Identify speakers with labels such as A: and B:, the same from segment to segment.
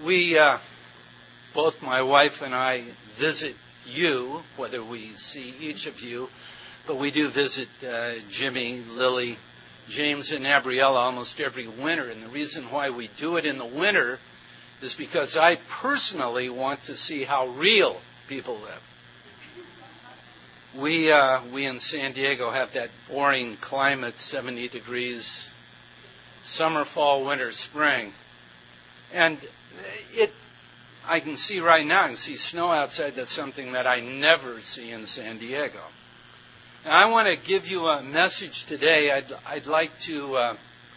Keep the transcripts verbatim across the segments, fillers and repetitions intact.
A: We, uh, both my wife and I, visit you, whether we see each of you, but we do visit uh, Jimmy, Lily, James, and Gabriella almost every winter. And the reason why we do it in the winter is because I personally want to see how real people live. We uh, we in San Diego have that boring climate, seventy degrees, summer, fall, winter, spring. And it, I can see right now, I can see snow outside. That's something that I never see in San Diego. And I want to give you a message today. I'd, I'd like to uh,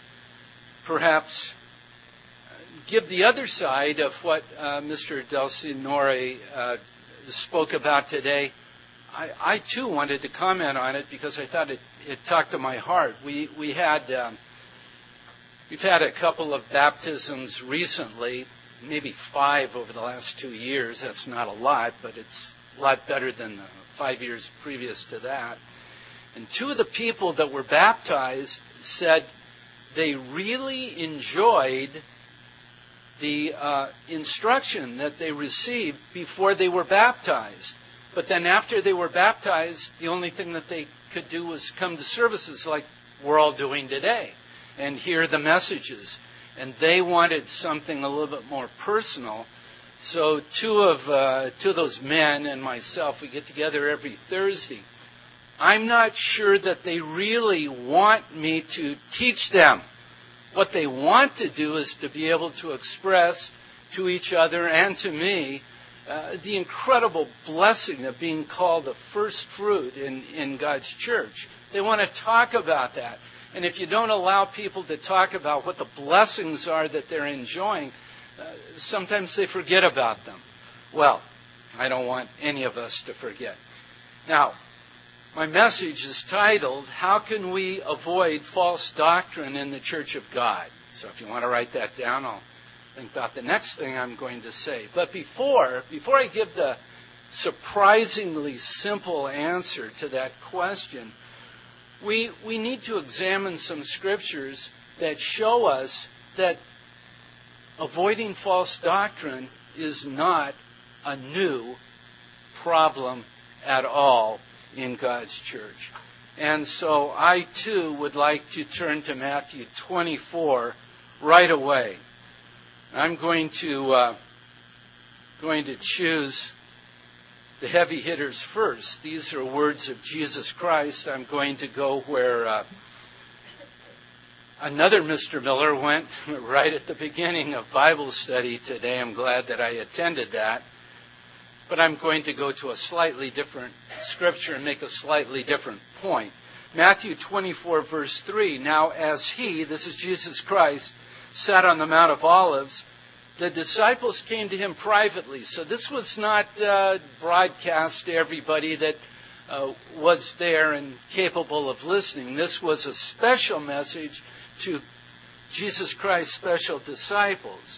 A: perhaps give the other side of what uh, Mister Del Signore uh, spoke about today. I, I too wanted to comment on it because I thought it, it talked to my heart. We we had um, we've had a couple of baptisms recently, maybe five over the last two years. That's not a lot, but it's a lot better than the five years previous to that. And two of the people that were baptized said they really enjoyed the uh, instruction that they received before they were baptized. But then after they were baptized, the only thing that they could do was come to services like we're all doing today and hear the messages. And they wanted something a little bit more personal. So two of uh, two of those men and myself, we get together every Thursday. I'm not sure that they really want me to teach them. What they want to do is to be able to express to each other and to me uh, the incredible blessing of being called a first fruit in, in God's church. They want to talk about that. And if you don't allow people to talk about what the blessings are that they're enjoying, uh, sometimes they forget about them. Well, I don't want any of us to forget. Now, my message is titled, How Can We Avoid False Doctrine in the Church of God? So if you want to write that down, I'll think about the next thing I'm going to say. But before, before I give the surprisingly simple answer to that question, we, we need to examine some scriptures that show us that avoiding false doctrine is not a new problem at all in God's church. And so I too would like to turn to Matthew twenty-four right away. I'm going to uh, going to choose the heavy hitters first. These are words of Jesus Christ. I'm going to go where uh, another Mister Miller went right at the beginning of Bible study today. I'm glad that I attended that. But I'm going to go to a slightly different scripture and make a slightly different point. Matthew twenty-four, verse three. Now as he, this is Jesus Christ, sat on the Mount of Olives, the disciples came to him privately. So this was not uh, broadcast to everybody that uh, was there and capable of listening. This was a special message to Jesus Christ's special disciples.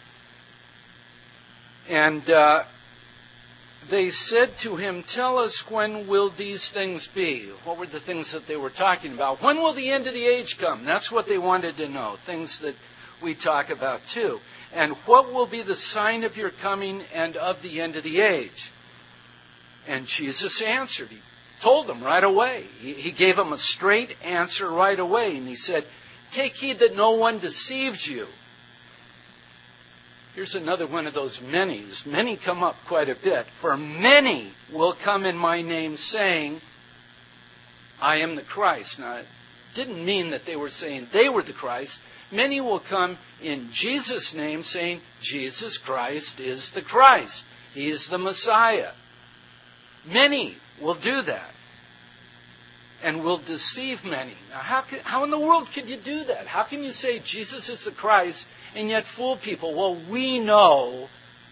A: And uh, they said to him, tell us, when will these things be? What were the things that they were talking about? When will the end of the age come? That's what they wanted to know. Things that we talk about too. And what will be the sign of your coming and of the end of the age? And Jesus answered. He told them right away. He, he gave them a straight answer right away. And he said, take heed that no one deceives you. Here's another one of those manys. Many come up quite a bit. For many will come in my name saying, I am the Christ. Now, it didn't mean that they were saying they were the Christ. Many will come in Jesus' name saying, Jesus Christ is the Christ. He is the Messiah. Many will do that and will deceive many. Now, how, can, how in the world can you do that? How can you say Jesus is the Christ and yet fool people? Well, we know.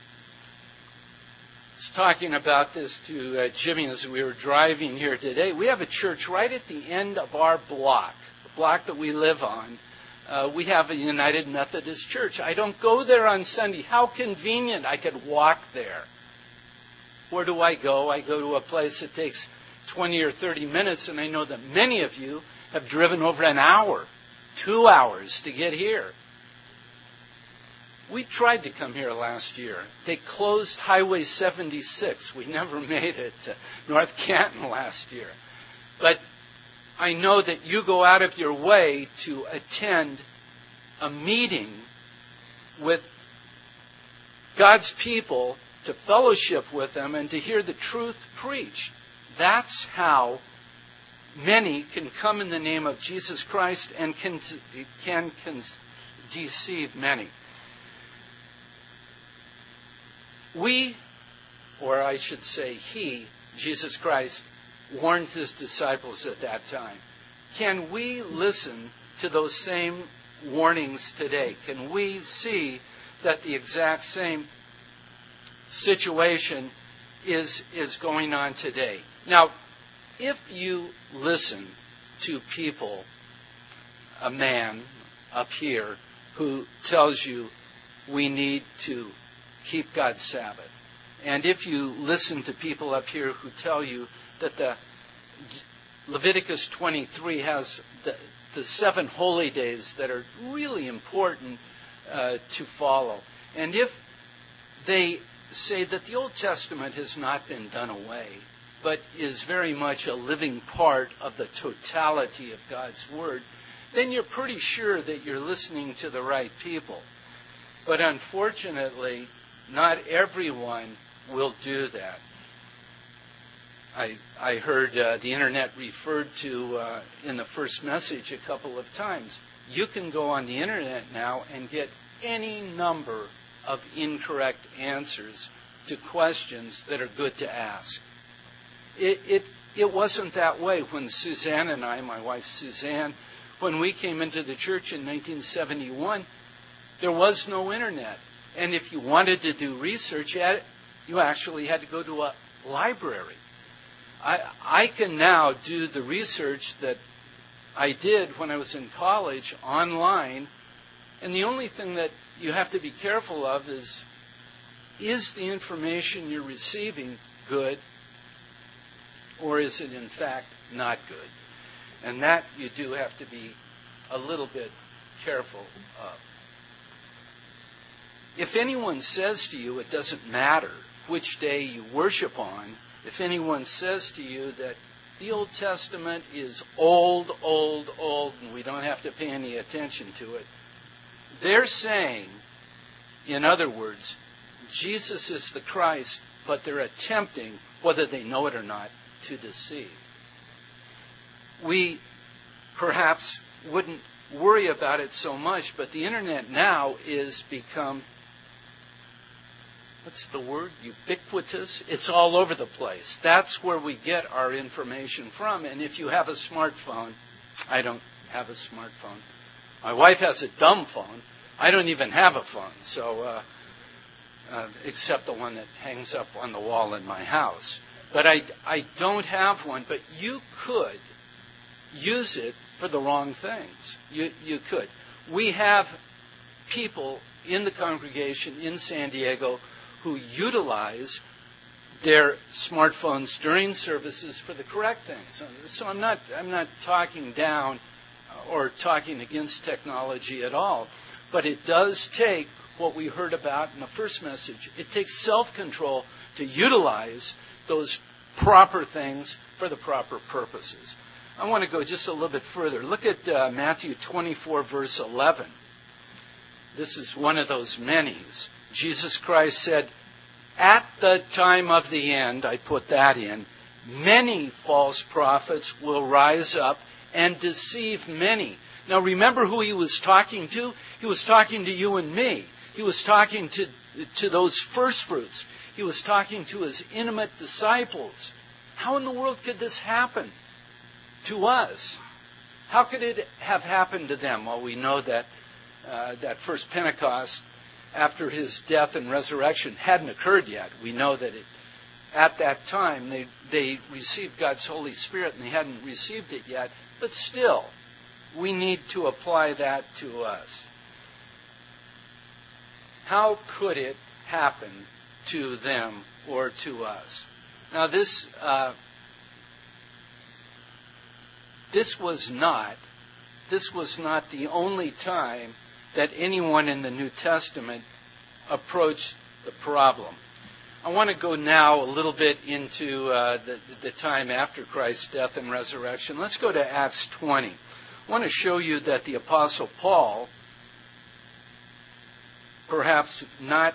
A: I was talking about this to uh, Jimmy as we were driving here today. We have a church right at the end of our block, the block that we live on. Uh, we have a United Methodist Church. I don't go there on Sunday. How convenient. I could walk there. Where do I go? I go to a place that takes twenty or thirty minutes, and I know that many of you have driven over an hour, two hours to get here. We tried to come here last year. They closed Highway seventy-six. We never made it to North Canton last year. But I know that you go out of your way to attend a meeting with God's people, to fellowship with them, and to hear the truth preached. That's how many can come in the name of Jesus Christ and can, can, can deceive many. We, or I should say he, Jesus Christ, warned his disciples at that time. Can we listen to those same warnings today? Can we see that the exact same situation is, is going on today? Now, if you listen to people, a man up here who tells you we need to keep God's Sabbath, and if you listen to people up here who tell you that the Leviticus twenty-three has the, the seven holy days that are really important uh, to follow, and if they say that the Old Testament has not been done away, but is very much a living part of the totality of God's Word, then you're pretty sure that you're listening to the right people. But unfortunately, not everyone will do that. I, I heard uh, the internet referred to uh, in the first message a couple of times. You can go on the internet now and get any number of incorrect answers to questions that are good to ask. It, it, it wasn't that way when Suzanne and I, my wife Suzanne, when we came into the church in nineteen seventy-one, there was no internet. And if you wanted to do research at it, you actually had to go to a library. I, I can now do the research that I did when I was in college online, and the only thing that you have to be careful of is, is the information you're receiving good, or is it in fact not good? And that you do have to be a little bit careful of. If anyone says to you it doesn't matter which day you worship on, if anyone says to you that the Old Testament is old, old, old, and we don't have to pay any attention to it, they're saying, in other words, Jesus is the Christ, but they're attempting, whether they know it or not, to deceive. We perhaps wouldn't worry about it so much, but the internet now is become, what's the word? Ubiquitous. It's all over the place. That's where we get our information from. And if you have a smartphone, I don't have a smartphone. My wife has a dumb phone. I don't even have a phone, so uh, uh, except the one that hangs up on the wall in my house. But I, I don't have one. But you could use it for the wrong things. You, you could. We have people in the congregation in San Diego who utilize their smartphones during services for the correct things. So I'm not, I'm not talking down or talking against technology at all. But it does take what we heard about in the first message. It takes self-control to utilize those proper things for the proper purposes. I want to go just a little bit further. Look at uh, Matthew twenty-four, verse eleven. This is one of those manys. Jesus Christ said, at the time of the end, I put that in, many false prophets will rise up and deceive many. Now remember who he was talking to? He was talking to you and me. He was talking to, to those first fruits. He was talking to his intimate disciples. How in the world could this happen to us? How could it have happened to them? Well, we know that uh, that first Pentecost, after his death and resurrection, hadn't occurred yet. We know that it, at that time they, they received God's Holy Spirit and they hadn't received it yet. But still, we need to apply that to us. How could it happen to them or to us? Now this uh, this was not this was not the only time that anyone in the New Testament approach the problem. I want to go now a little bit into uh, the, the time after Christ's death and resurrection. Let's go to Acts twenty. I want to show you that the Apostle Paul, perhaps not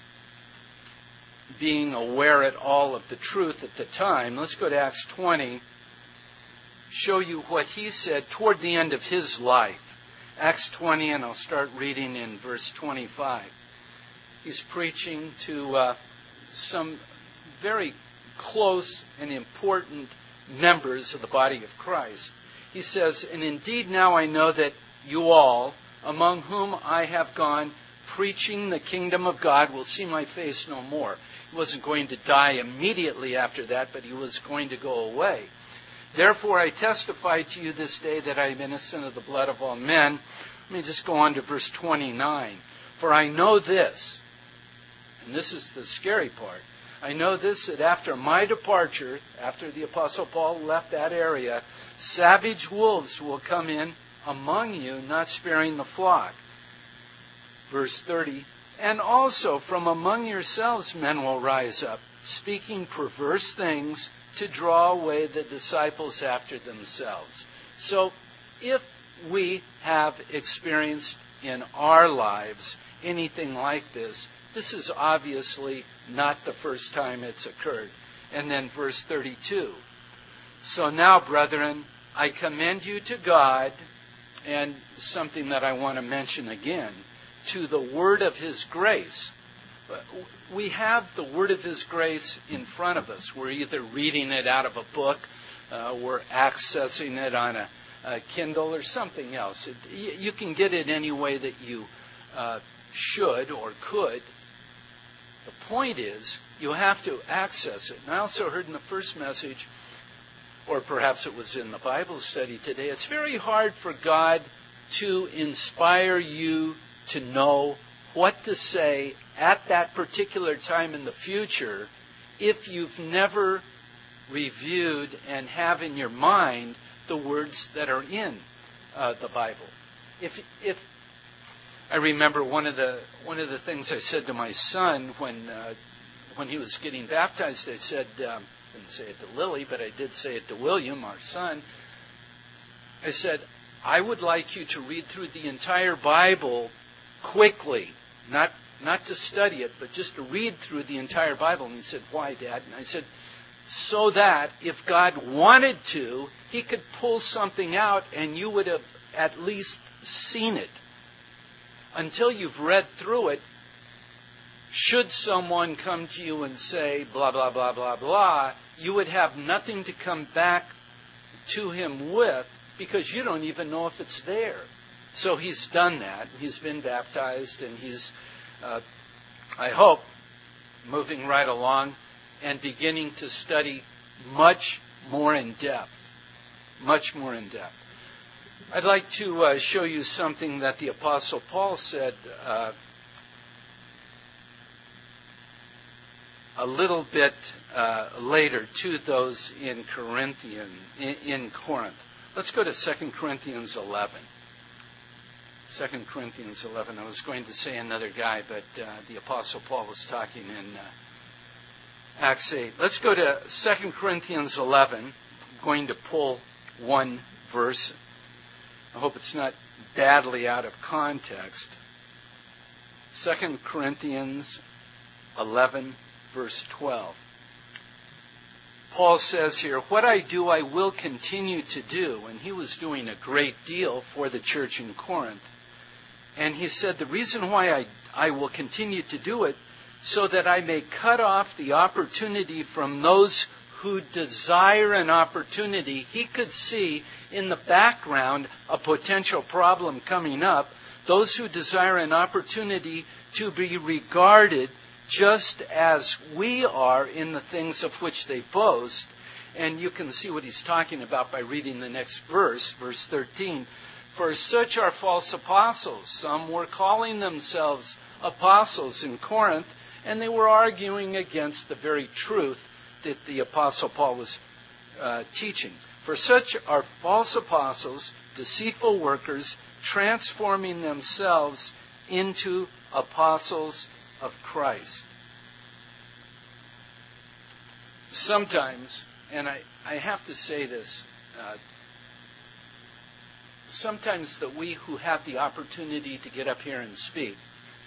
A: being aware at all of the truth at the time, let's go to Acts twenty, show you what he said toward the end of his life. Acts twenty, and I'll start reading in verse twenty-five. He's preaching to uh, some very close and important members of the body of Christ. He says, "And indeed now I know that you all, among whom I have gone preaching the kingdom of God, will see my face no more." He wasn't going to die immediately after that, but he was going to go away. "Therefore I testify to you this day that I am innocent of the blood of all men." Let me just go on to verse twenty-nine. "For I know this," and this is the scary part, "I know this, that after my departure," after the Apostle Paul left that area, "savage wolves will come in among you, not sparing the flock." Verse thirty, "And also from among yourselves men will rise up, speaking perverse things, to draw away the disciples after themselves." So, if we have experienced in our lives anything like this, this is obviously not the first time it's occurred. And then verse thirty-two, "So now, brethren, I commend you to God," and something that I want to mention again, "to the word of his grace." We have the word of his grace in front of us. We're either reading it out of a book, uh, we're accessing it on a, a Kindle or something else. It, you, you can get it any way that you uh, should or could. The point is, you have to access it. And I also heard in the first message, or perhaps it was in the Bible study today, it's very hard for God to inspire you to know what to say at that particular time in the future if you've never reviewed and have in your mind the words that are in uh, the Bible. If if I remember one of the one of the things I said to my son when uh, when he was getting baptized, I said, um, I didn't say it to Lily, but I did say it to William, our son. I said, "I would like you to read through the entire Bible quickly, not not to study it, but just to read through the entire Bible." And he said, "Why, Dad?" And I said, "So that if God wanted to, he could pull something out and you would have at least seen it. Until you've read through it, should someone come to you and say, blah, blah, blah, blah, blah, you would have nothing to come back to him with because you don't even know if it's there." So he's done that. He's been baptized, and he's, uh, I hope, moving right along and beginning to study much more in depth. Much more in depth. I'd like to uh, show you something that the Apostle Paul said uh, a little bit uh, later to those in Corinthian, in, in Corinth. Let's go to Second Corinthians eleven. Second Corinthians eleven. I was going to say another guy, but uh, the Apostle Paul was talking in uh, Acts eight. Let's go to Second Corinthians eleven. I'm going to pull one verse. I hope it's not badly out of context. Second Corinthians eleven, verse twelve. Paul says here, "What I do I will continue to do." And he was doing a great deal for the church in Corinth. And he said, "The reason why I, I will continue to do it, so that I may cut off the opportunity from those who desire an opportunity." He could see in the background a potential problem coming up. Those who desire an opportunity to be regarded just as we are in the things of which they boast. And you can see what he's talking about by reading the next verse, verse thirteen. "For such are false apostles. Some were calling themselves apostles in Corinth, and they were arguing against the very truth that the Apostle Paul was uh, teaching. For such are false apostles, deceitful workers, transforming themselves into apostles of Christ. Sometimes, and I, I have to say this, uh, sometimes that we who have the opportunity to get up here and speak,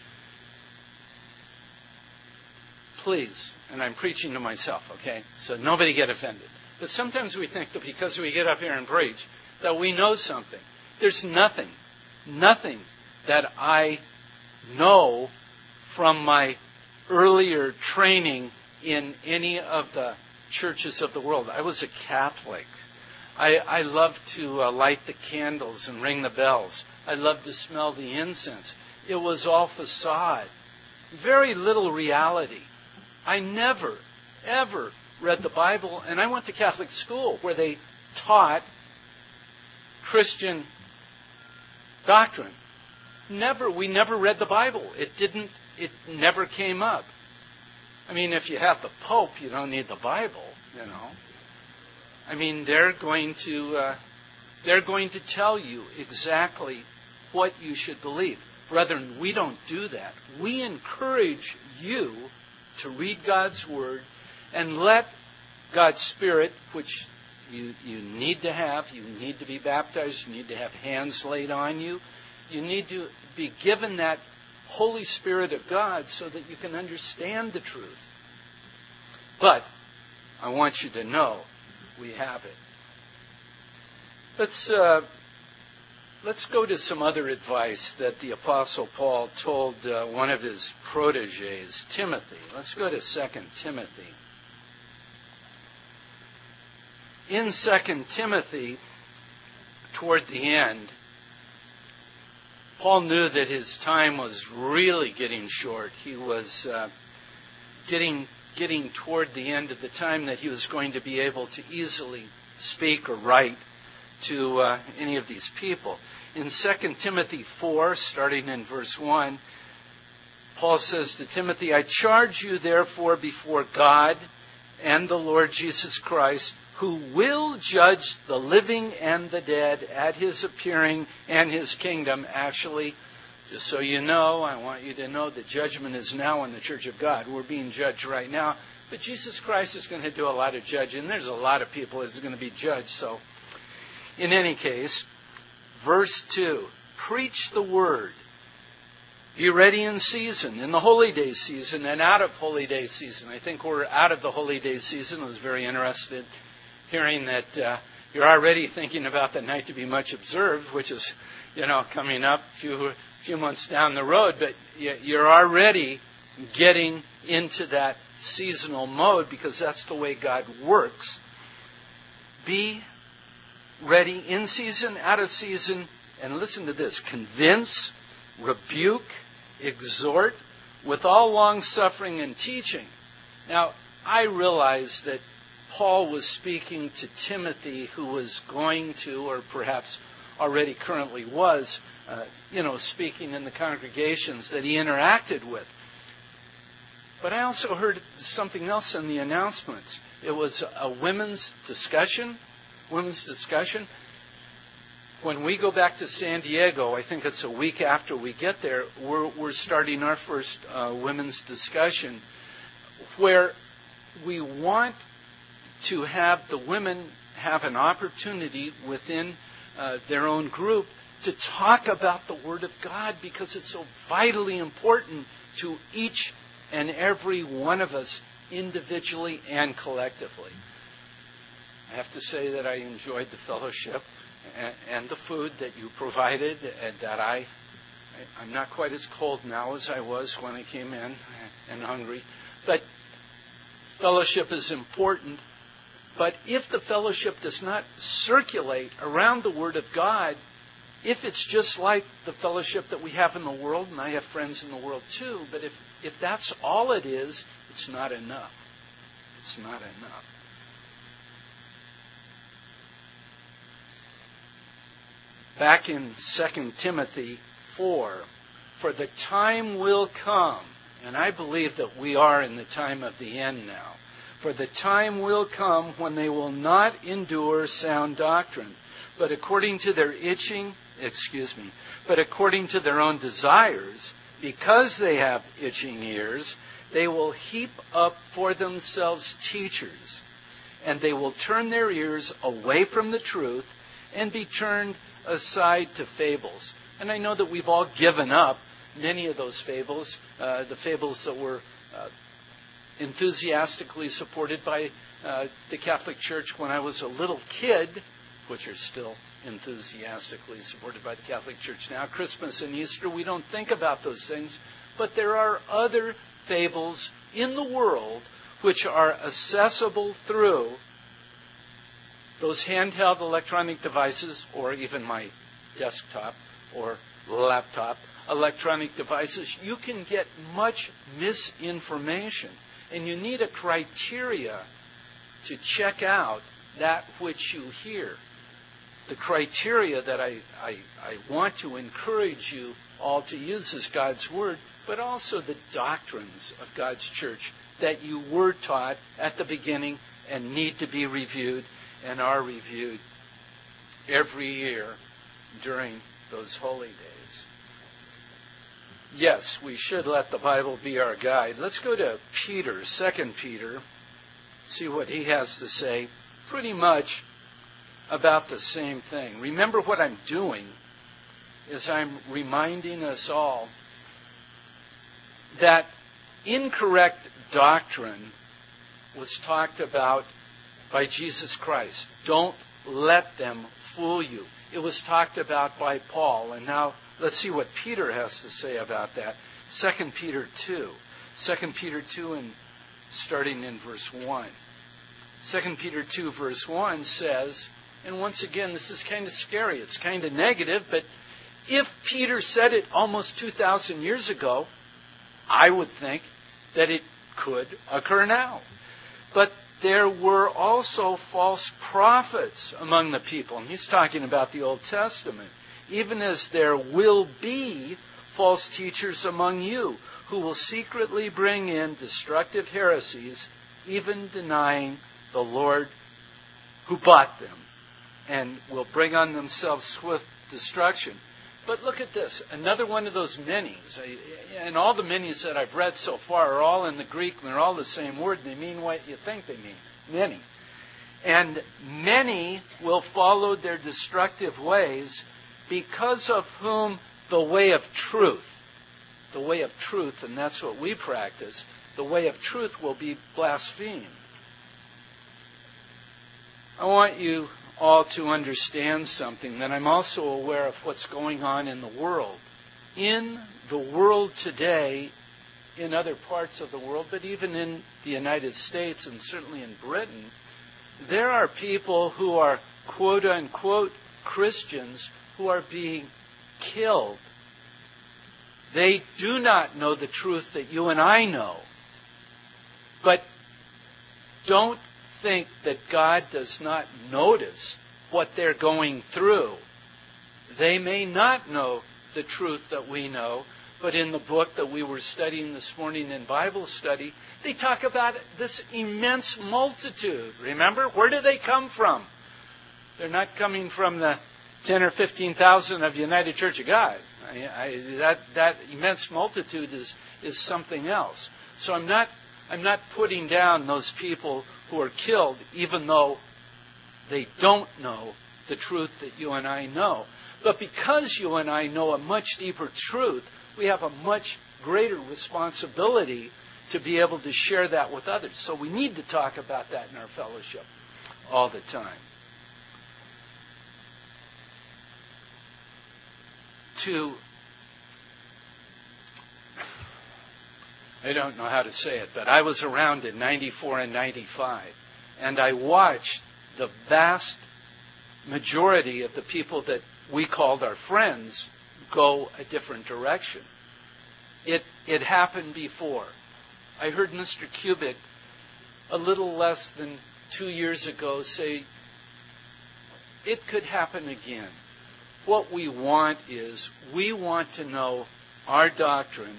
A: please, and I'm preaching to myself, okay, so nobody get offended. But sometimes we think that because we get up here and preach, that we know something. There's nothing, nothing that I know from my earlier training in any of the churches of the world. I was a Catholic. I, I loved to uh, light the candles and ring the bells. I loved to smell the incense. It was all facade. Very little reality. I never, ever read the Bible, and I went to Catholic school where they taught Christian doctrine. Never, we never read the Bible. It didn't, it never came up. I mean, if you have the Pope, you don't need the Bible, you know. I mean, they're going to, uh, they're going to tell you exactly what you should believe. Brethren, we don't do that. We encourage you to read God's Word and let God's Spirit, which you, you need to have, you need to be baptized, you need to have hands laid on you, you need to be given that Holy Spirit of God so that you can understand the truth. But I want you to know we have it. Let's uh, let's go to some other advice that the Apostle Paul told uh, one of his proteges, Timothy. Let's go to Second Timothy. In Second Timothy, toward the end, Paul knew that his time was really getting short. He was uh, getting getting toward the end of the time that he was going to be able to easily speak or write to uh, any of these people. In Second Timothy four, starting in verse one, Paul says to Timothy, I charge you therefore before God and the Lord Jesus Christ, who will judge the living and the dead at his appearing and his kingdom. Actually, just so you know, I want you to know that judgment is now in the Church of God. We're being judged right now. But Jesus Christ is going to do a lot of judging. There's a lot of people that's going to be judged. So, in any case, verse two, preach the word. Be ready in season, in the holy day season, and out of holy day season. I think we're out of the holy day season. I was very interested hearing that uh, you're already thinking about the night to be much observed, which is, you know, coming up a few, few months down the road. But you're already getting into that seasonal mode because that's the way God works. Be ready in season, out of season, and listen to this. Convince, rebuke, exhort with all long suffering and teaching. Now, I realize that Paul was speaking to Timothy, who was going to, or perhaps already currently was, uh, you know, speaking in the congregations that he interacted with. But I also heard something else in the announcements. It was a women's discussion, women's discussion. When we go back to San Diego, I think it's a week after we get there, we're, we're starting our first uh, women's discussion where we want to have the women have an opportunity within uh, their own group to talk about the Word of God because it's so vitally important to each and every one of us individually and collectively. I have to say that I enjoyed the fellowship and, and the food that you provided, and that I, I, I'm not quite as cold now as I was when I came in and hungry. But fellowship is important. But if the fellowship does not circulate around the Word of God, if it's just like the fellowship that we have in the world, and I have friends in the world too, but if, if that's all it is, it's not enough. It's not enough. Back in Second Timothy four, for the time will come, and I believe that we are in the time of the end now, for the time will come when they will not endure sound doctrine, but according to their itching, excuse me, but according to their own desires, Because they have itching ears, they will heap up for themselves teachers, and they will turn their ears away from the truth and be turned aside to fables. And I know that we've all given up many of those fables, uh, the fables that were uh, enthusiastically supported by uh, the Catholic Church when I was a little kid, which are still enthusiastically supported by the Catholic Church now. Christmas and Easter, we don't think about those things, but there are other fables in the world which are accessible through those handheld electronic devices, or even my desktop or laptop electronic devices. You can get much misinformation, and you need a criteria to check out that which you hear. The criteria that I, I, I want to encourage you all to use is God's Word, but also the doctrines of God's church that you were taught at the beginning and need to be reviewed and are reviewed every year during those holy days. Yes, we should let the Bible be our guide. Let's go to Peter, Second Peter, see what he has to say pretty much about the same thing. Remember, what I'm doing is I'm reminding us all that incorrect doctrine was talked about by Jesus Christ. Don't let them fool you. It was talked about by Paul. And now let's see what Peter has to say about that. Second Peter two. Second Peter two, and starting in verse one. Second Peter two, verse one says, and once again, this is kind of scary. It's kind of negative, but if Peter said it almost two thousand years ago, I would think that it could occur now. But there were also false prophets among the people. And he's talking about the Old Testament. Even as there will be false teachers among you who will secretly bring in destructive heresies, even denying the Lord who bought them, and will bring on themselves swift destruction. But look at this. Another one of those minis. And all the minis that I've read so far are all in the Greek, and they're all the same word. They mean what you think they mean. Many. And many will follow their destructive ways, because of whom the way of truth, the way of truth, and that's what we practice, the way of truth will be blasphemed. I want you all to understand something, that I'm also aware of what's going on in the world. In the world today, in other parts of the world, but even in the United States and certainly in Britain, there are people who are quote-unquote Christians who are being killed. They do not know the truth that you and I know. But don't think that God does not notice what they're going through. They may not know the truth that we know, but in the book that we were studying this morning in Bible study, they talk about this immense multitude. Remember, where do they come from? They're not coming from the ten or fifteen thousand of United Church of God. I, I, that that immense multitude is is something else. So I'm not I'm not putting down those people who are killed, even though they don't know the truth that you and I know. But because you and I know a much deeper truth, we have a much greater responsibility to be able to share that with others. So we need to talk about that in our fellowship all the time. To, I don't know how to say it, but I was around in ninety-four and ninety-five, and I watched the vast majority of the people that we called our friends go a different direction. It it happened before. I heard Mister Kubik a little less than two years ago say, it could happen again. What we want is, we want to know our doctrine,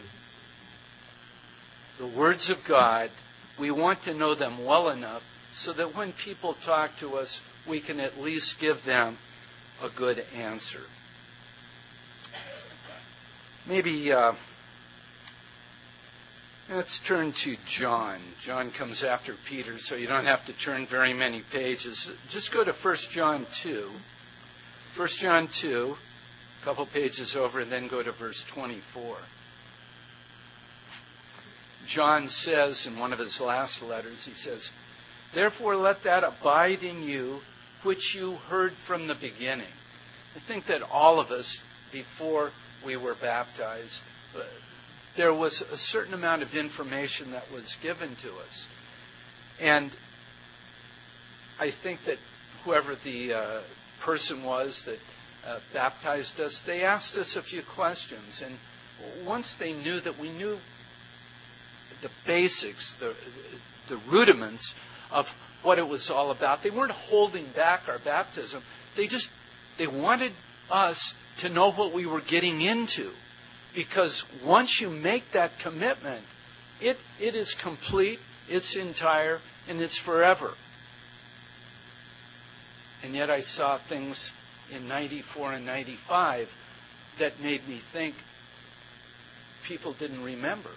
A: the words of God. We want to know them well enough so that when people talk to us, we can at least give them a good answer. Maybe uh, Let's turn to John. John comes after Peter, so you don't have to turn very many pages. Just go to First John two. First John two, a couple pages over, and then go to verse twenty-four. John says in one of his last letters, he says, "Therefore let that abide in you which you heard from the beginning." I think that all of us, before we were baptized, there was a certain amount of information that was given to us. And I think that whoever the uh, person was that uh, baptized us, they asked us a few questions. And once they knew that we knew the basics, the, the rudiments of what it was all about, they weren't holding back our baptism. They just, they wanted us to know what we were getting into. Because once you make that commitment, it it is complete, it's entire, and it's forever. And yet I saw things in ninety-four and ninety-five that made me think people didn't remember.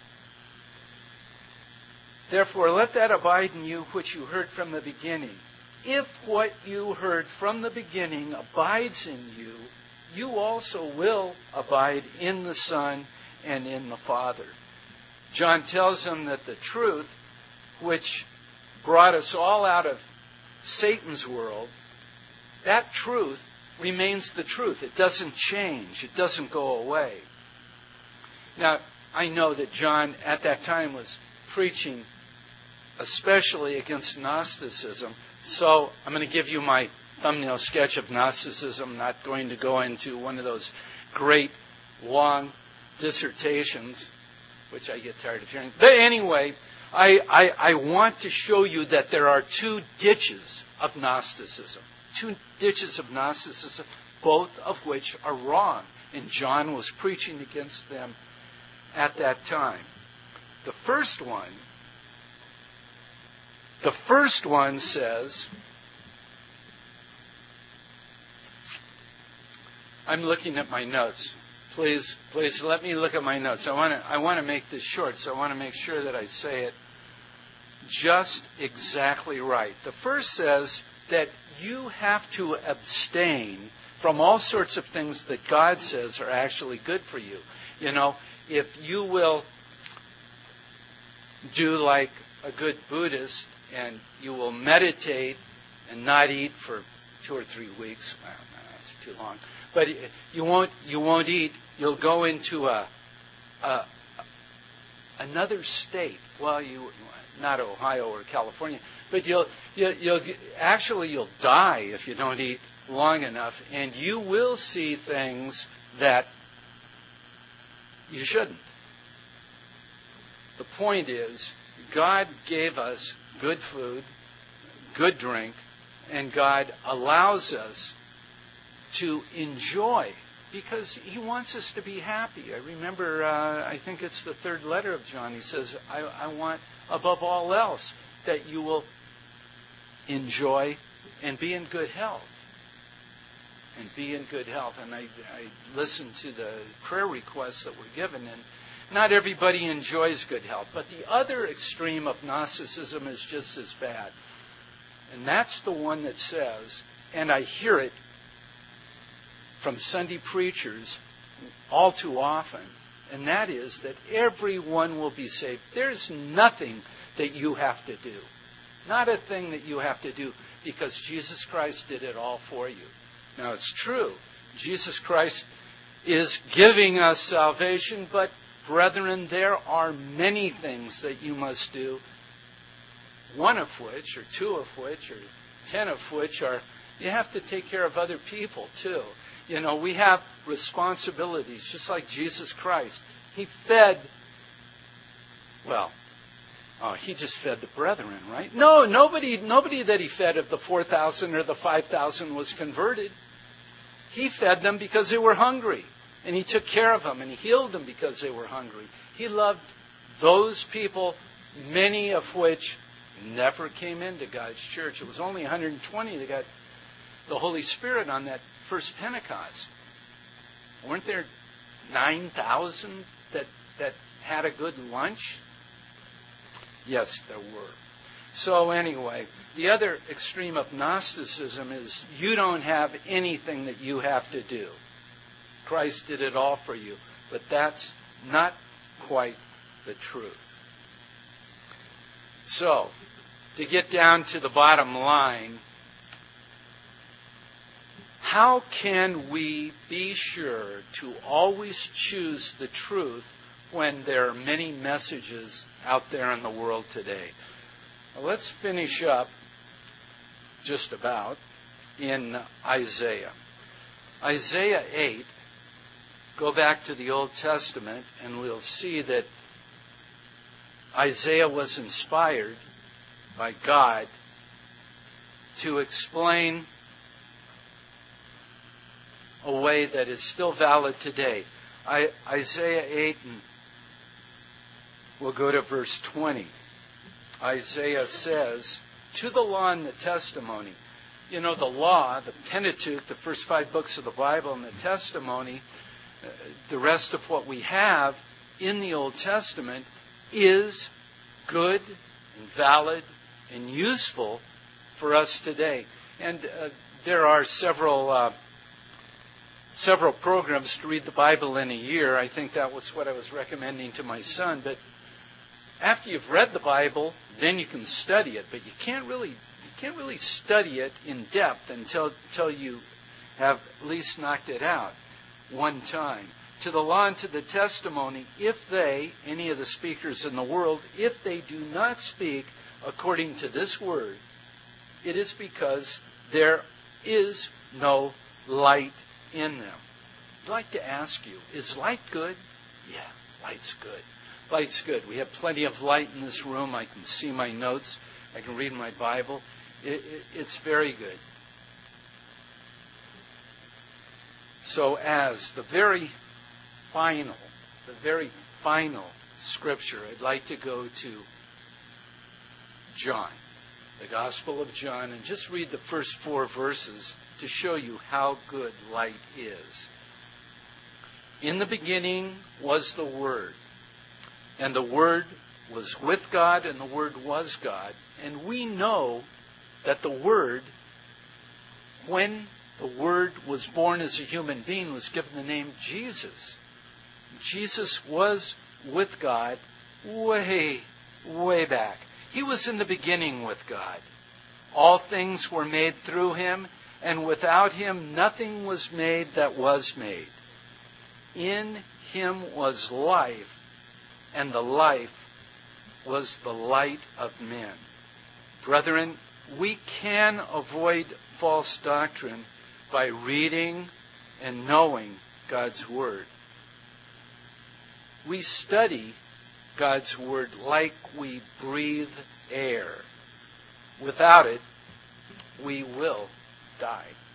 A: Therefore, let that abide in you which you heard from the beginning. If what you heard from the beginning abides in you, you also will abide in the Son and in the Father. John tells them that the truth, which brought us all out of Satan's world, that truth remains the truth. It doesn't change. It doesn't go away. Now, I know that John at that time was preaching especially against Gnosticism, so I'm going to give you my thumbnail sketch of Gnosticism. I'm not going to go into one of those great long dissertations, which I get tired of hearing. But anyway, I, I, I want to show you that there are two ditches of Gnosticism. Two ditches of Gnosticism, both of which are wrong. And John was preaching against them at that time. The first one, the first one says, I'm looking at my notes. Please, please let me look at my notes. I want to, I want to make this short, so I want to make sure that I say it just exactly right. The first says that you have to abstain from all sorts of things that God says are actually good for you. You know, if you will do like a good Buddhist and you will meditate and not eat for two or three weeks, well, no, that's too long. But you won't you won't eat. You'll go into a, a another state. Well, you not Ohio or California, but you'll you'll, you'll actually you'll die if you don't eat long enough, and you will see things that you shouldn't. The point is, God gave us good food, good drink, and God allows us to enjoy because He wants us to be happy. I remember, uh, I think it's the third letter of John. He says, I, I want above all else that you will enjoy and be in good health. And be in good health. And I, I listened to the prayer requests that were given, and not everybody enjoys good health. But the other extreme of Gnosticism is just as bad. And that's the one that says, and I hear it from Sunday preachers all too often, and that is that everyone will be saved. There's nothing that you have to do. Not a thing that you have to do, because Jesus Christ did it all for you. Now, it's true. Jesus Christ is giving us salvation, but brethren, there are many things that you must do, one of which, or two of which, or ten of which are, you have to take care of other people too. You know, we have responsibilities, just like Jesus Christ. He fed, well, oh, he just fed the brethren, right? No, nobody nobody that he fed of the four thousand or the five thousand was converted. He fed them because they were hungry. And he took care of them, and he healed them because they were hungry. He loved those people, many of which never came into God's church. It was only one hundred twenty that got the Holy Spirit on that first Pentecost. Weren't there nine thousand that that had a good lunch? Yes, there were. So anyway, the other extreme of Gnosticism is you don't have anything that you have to do. Christ did it all for you. But that's not quite the truth. So, to get down to the bottom line, how can we be sure to always choose the truth when there are many messages out there in the world today? Well, let's finish up just about in Isaiah. Isaiah eight, go back to the Old Testament and we'll see that Isaiah was inspired by God to explain a way that is still valid today. I, Isaiah eight, and we'll go to verse twenty. Isaiah says, to the law and the testimony. You know, the law, the Pentateuch, the first five books of the Bible, and the testimony, uh, the rest of what we have in the Old Testament is good and valid and useful for us today. And uh, there are several uh, several programs to read the Bible in a year. I think that was what I was recommending to my son. But after you've read the Bible, then you can study it. But you can't really you can't really study it in depth until until you have at least knocked it out one time. To the law and to the testimony, if they, any of the speakers in the world, if they do not speak according to this word, it is because there is no light in them. I'd like to ask you, is light good? Yeah, light's good. Light's good. We have plenty of light in this room. I can see my notes. I can read my Bible. It, it, it's very good. So as the very final, the very final scripture, I'd like to go to John, the Gospel of John, and just read the first four verses to show you how good light is. In the beginning was the Word, and the Word was with God, and the Word was God. And we know that the Word, when the Word was born as a human being, was given the name Jesus. Jesus was with God way, way back. He was in the beginning with God. All things were made through Him, and without Him nothing was made that was made. In Him was life, and the life was the light of men. Brethren, we can avoid false doctrine by reading and knowing God's Word. We study God's Word like we breathe air. Without it, we will die.